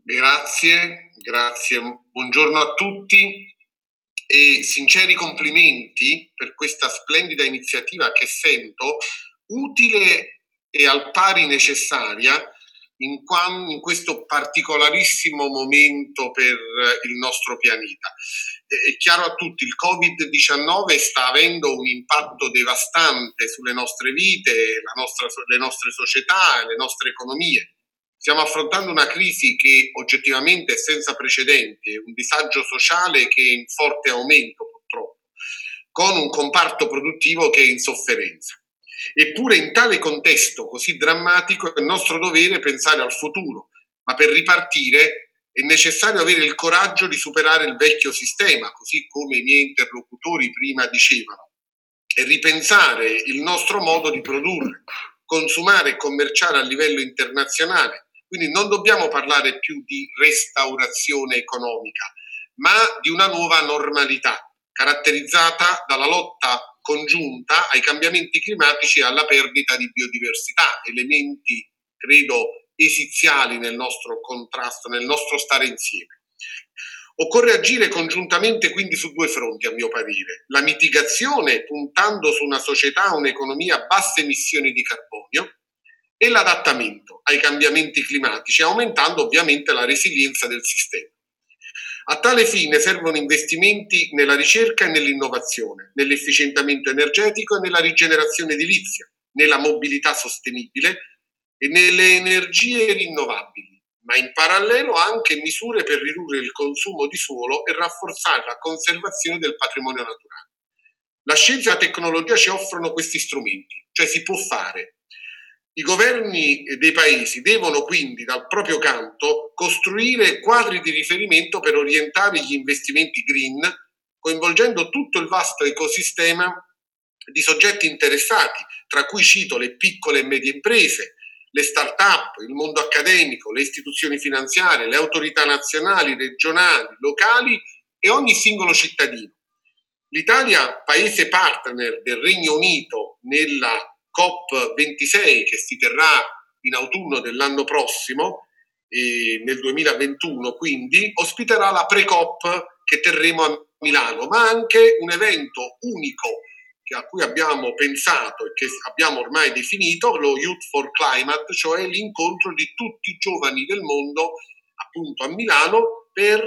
Grazie. Buongiorno a tutti e sinceri complimenti per questa splendida iniziativa che sento utile e al pari necessaria in questo particolarissimo momento per il nostro pianeta. È chiaro a tutti, il Covid-19 sta avendo un impatto devastante sulle nostre vite, le nostre società e le nostre economie. Stiamo affrontando una crisi che oggettivamente è senza precedenti, un disagio sociale che è in forte aumento purtroppo, con un comparto produttivo che è in sofferenza. Eppure in tale contesto così drammatico è nostro dovere pensare al futuro, ma per ripartire è necessario avere il coraggio di superare il vecchio sistema, così come i miei interlocutori prima dicevano, e ripensare il nostro modo di produrre, consumare e commerciare a livello internazionale. Quindi non dobbiamo parlare più di restaurazione economica, ma di una nuova normalità, caratterizzata dalla lotta congiunta ai cambiamenti climatici e alla perdita di biodiversità, elementi, credo, esiziali nel nostro contrasto, nel nostro stare insieme. Occorre agire congiuntamente quindi su due fronti, a mio parere. La mitigazione, puntando su una società, un'economia a basse emissioni di carbonio, e l'adattamento ai cambiamenti climatici, aumentando ovviamente la resilienza del sistema. A tale fine servono investimenti nella ricerca e nell'innovazione, nell'efficientamento energetico e nella rigenerazione edilizia, nella mobilità sostenibile e nelle energie rinnovabili, ma in parallelo anche misure per ridurre il consumo di suolo e rafforzare la conservazione del patrimonio naturale. La scienza e la tecnologia ci offrono questi strumenti, cioè si può fare. I governi dei paesi devono quindi dal proprio canto costruire quadri di riferimento per orientare gli investimenti green, coinvolgendo tutto il vasto ecosistema di soggetti interessati, tra cui cito le piccole e medie imprese, le start-up, il mondo accademico, le istituzioni finanziarie, le autorità nazionali, regionali, locali e ogni singolo cittadino. L'Italia, paese partner del Regno Unito nella COP26 che si terrà in autunno dell'anno prossimo, nel 2021 quindi, ospiterà la pre-COP che terremo a Milano, ma anche un evento unico a cui abbiamo pensato e che abbiamo ormai definito, lo Youth for Climate, cioè l'incontro di tutti i giovani del mondo appunto a Milano per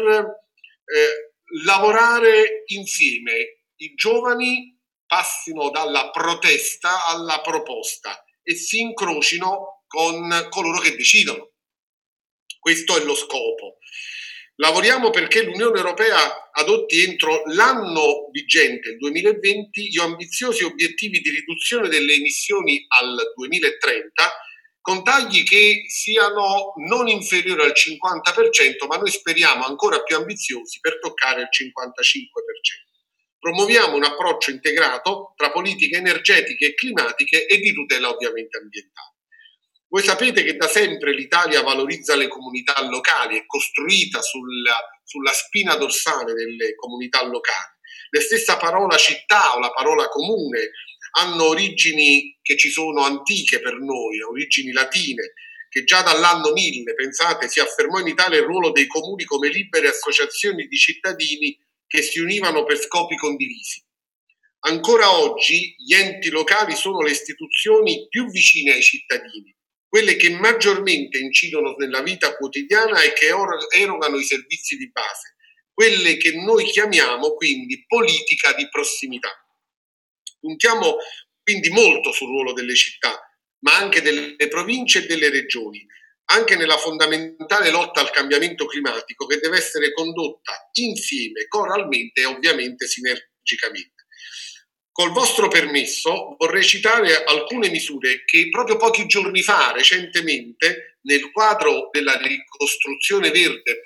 lavorare insieme. I giovani passino dalla protesta alla proposta e si incrocino con coloro che decidono. Questo è lo scopo. Lavoriamo perché l'Unione Europea adotti entro l'anno vigente, il 2020, gli ambiziosi obiettivi di riduzione delle emissioni al 2030 con tagli che siano non inferiori al 50%, ma noi speriamo ancora più ambiziosi per toccare il 55%. Promuoviamo un approccio integrato tra politiche energetiche e climatiche e di tutela ovviamente ambientale. Voi sapete che da sempre l'Italia valorizza le comunità locali, è costruita sulla spina dorsale delle comunità locali. La stessa parola città o la parola comune hanno origini che ci sono antiche per noi, origini latine, che già dall'anno 1000, pensate, si affermò in Italia il ruolo dei comuni come libere associazioni di cittadini che si univano per scopi condivisi. Ancora oggi gli enti locali sono le istituzioni più vicine ai cittadini, quelle che maggiormente incidono nella vita quotidiana e che erogano i servizi di base, quelle che noi chiamiamo quindi politica di prossimità. Puntiamo quindi molto sul ruolo delle città, ma anche delle province e delle regioni, anche nella fondamentale lotta al cambiamento climatico che deve essere condotta insieme, coralmente e ovviamente sinergicamente. Col vostro permesso vorrei citare alcune misure che proprio pochi giorni fa, recentemente, nel quadro della ricostruzione verde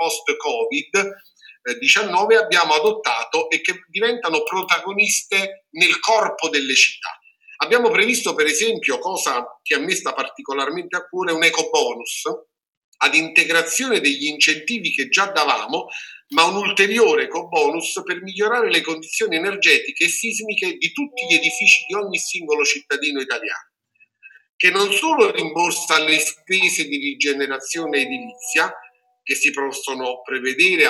post-Covid-19 abbiamo adottato e che diventano protagoniste nel corpo delle città. Abbiamo previsto per esempio, cosa che a me sta particolarmente a cuore, un ecobonus ad integrazione degli incentivi che già davamo, ma un ulteriore ecobonus per migliorare le condizioni energetiche e sismiche di tutti gli edifici di ogni singolo cittadino italiano, che non solo rimborsa le spese di rigenerazione edilizia, che si possono prevedere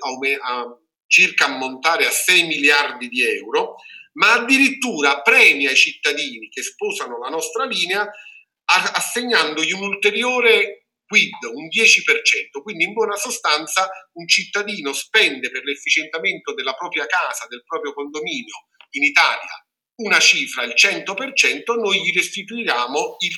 a circa ammontare a 6 miliardi di euro, ma addirittura premia i cittadini che sposano la nostra linea assegnandogli un ulteriore quid, un 10%. Quindi in buona sostanza un cittadino spende per l'efficientamento della propria casa, del proprio condominio in Italia una cifra, il 100%, noi gli restituiamo il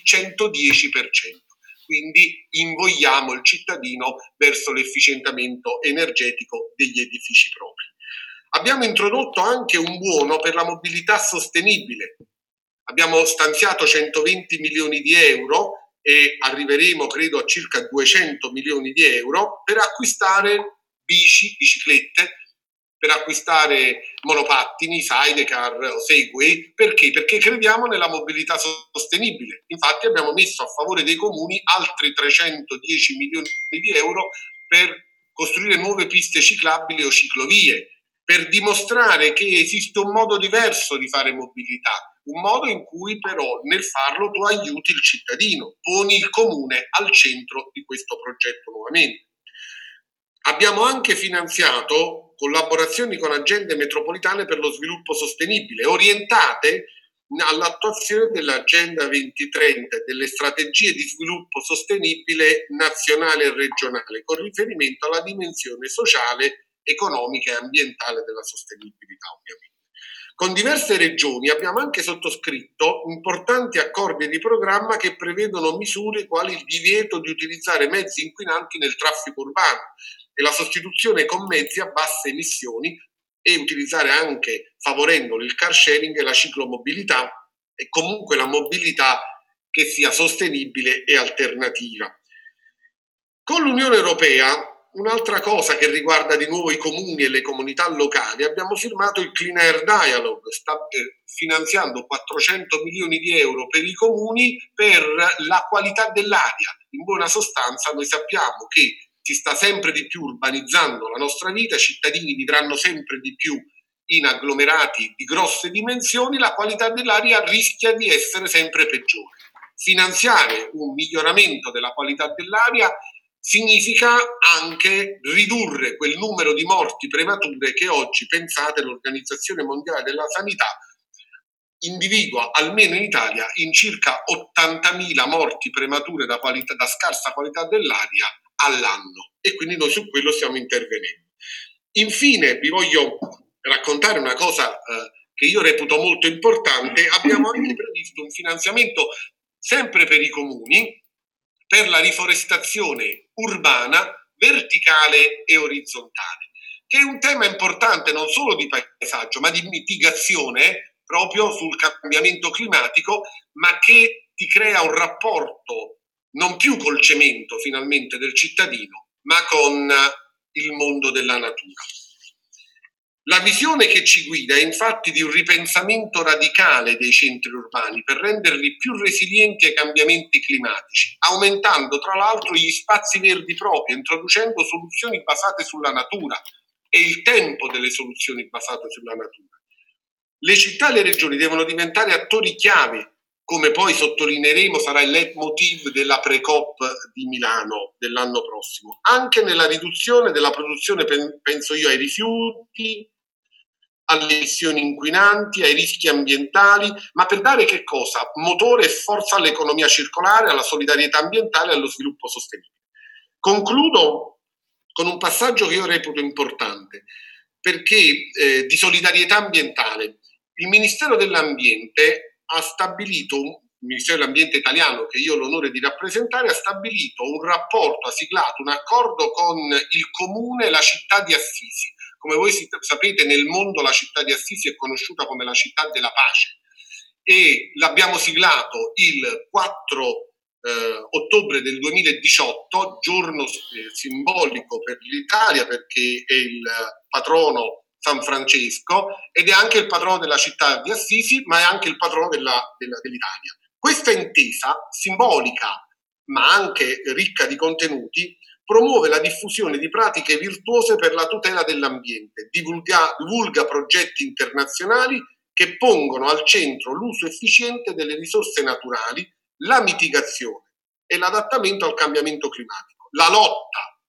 110%. Quindi invogliamo il cittadino verso l'efficientamento energetico degli edifici propri. Abbiamo introdotto anche un buono per la mobilità sostenibile. Abbiamo stanziato 120 milioni di euro e arriveremo, credo, a circa 200 milioni di euro per acquistare biciclette, per acquistare monopattini, sidecar o Segway. Perché? Perché crediamo nella mobilità sostenibile. Infatti abbiamo messo a favore dei comuni altri 310 milioni di euro per costruire nuove piste ciclabili o ciclovie, per dimostrare che esiste un modo diverso di fare mobilità, un modo in cui però nel farlo tu aiuti il cittadino, poni il comune al centro di questo progetto nuovamente. Abbiamo anche finanziato collaborazioni con aziende metropolitane per lo sviluppo sostenibile, orientate all'attuazione dell'Agenda 2030 e delle strategie di sviluppo sostenibile nazionale e regionale, con riferimento alla dimensione sociale, economica e ambientale della sostenibilità, ovviamente. Con diverse regioni abbiamo anche sottoscritto importanti accordi di programma che prevedono misure quali il divieto di utilizzare mezzi inquinanti nel traffico urbano e la sostituzione con mezzi a basse emissioni, e utilizzare anche, favorendo il car sharing e la ciclomobilità e comunque la mobilità che sia sostenibile e alternativa. Con l'Unione Europea, un'altra cosa che riguarda di nuovo i comuni e le comunità locali, abbiamo firmato il Clean Air Dialogue, finanziando 400 milioni di euro per i comuni per la qualità dell'aria. In buona sostanza noi sappiamo che si sta sempre di più urbanizzando la nostra vita, i cittadini vivranno sempre di più in agglomerati di grosse dimensioni, la qualità dell'aria rischia di essere sempre peggiore. Finanziare un miglioramento della qualità dell'aria significa anche ridurre quel numero di morti premature che oggi, pensate, l'Organizzazione Mondiale della Sanità individua almeno in Italia in circa 80.000 morti premature da scarsa qualità dell'aria all'anno, e quindi noi su quello stiamo intervenendo. Infine vi voglio raccontare una cosa che io reputo molto importante. Abbiamo anche previsto un finanziamento sempre per i comuni per la riforestazione urbana verticale e orizzontale, che è un tema importante non solo di paesaggio ma di mitigazione proprio sul cambiamento climatico, ma che ti crea un rapporto non più col cemento finalmente del cittadino, ma con il mondo della natura. La visione che ci guida è infatti di un ripensamento radicale dei centri urbani per renderli più resilienti ai cambiamenti climatici, aumentando tra l'altro gli spazi verdi propri, introducendo soluzioni basate sulla natura e il tempo delle soluzioni basate sulla natura. Le città e le regioni devono diventare attori chiave, come poi sottolineeremo sarà il leitmotiv della pre-COP di Milano dell'anno prossimo, anche nella riduzione della produzione, penso io, ai rifiuti, alle emissioni inquinanti, ai rischi ambientali, ma per dare che cosa? Motore e forza all'economia circolare, alla solidarietà ambientale e allo sviluppo sostenibile. Concludo con un passaggio che io reputo importante, perché di solidarietà ambientale. Il Ministero dell'Ambiente ha stabilito, il Ministero dell'Ambiente italiano che io ho l'onore di rappresentare, ha stabilito un rapporto, ha siglato un accordo con il comune e la città di Assisi. Come voi sapete, nel mondo la città di Assisi è conosciuta come la città della pace, e l'abbiamo siglato il 4 ottobre del 2018, giorno simbolico per l'Italia perché è il patrono San Francesco ed è anche il patrono della città di Assisi, ma è anche il patrono dell'Italia. Questa intesa simbolica, ma anche ricca di contenuti, promuove la diffusione di pratiche virtuose per la tutela dell'ambiente, divulga progetti internazionali che pongono al centro l'uso efficiente delle risorse naturali, la mitigazione e l'adattamento al cambiamento climatico, la lotta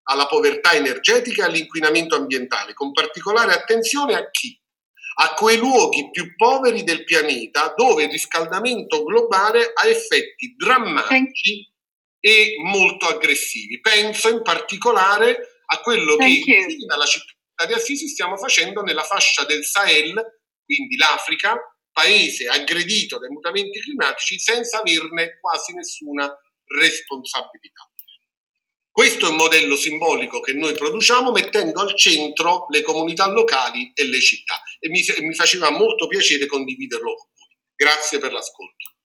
alla povertà energetica e all'inquinamento ambientale, con particolare attenzione a chi? A quei luoghi più poveri del pianeta dove il riscaldamento globale ha effetti drammatici e molto aggressivi. Penso in particolare a quello che insieme alla città di Assisi stiamo facendo nella fascia del Sahel, quindi l'Africa, paese aggredito dai mutamenti climatici senza averne quasi nessuna responsabilità. Questo è un modello simbolico che noi produciamo mettendo al centro le comunità locali e le città, e mi faceva molto piacere condividerlo con voi. Grazie per l'ascolto.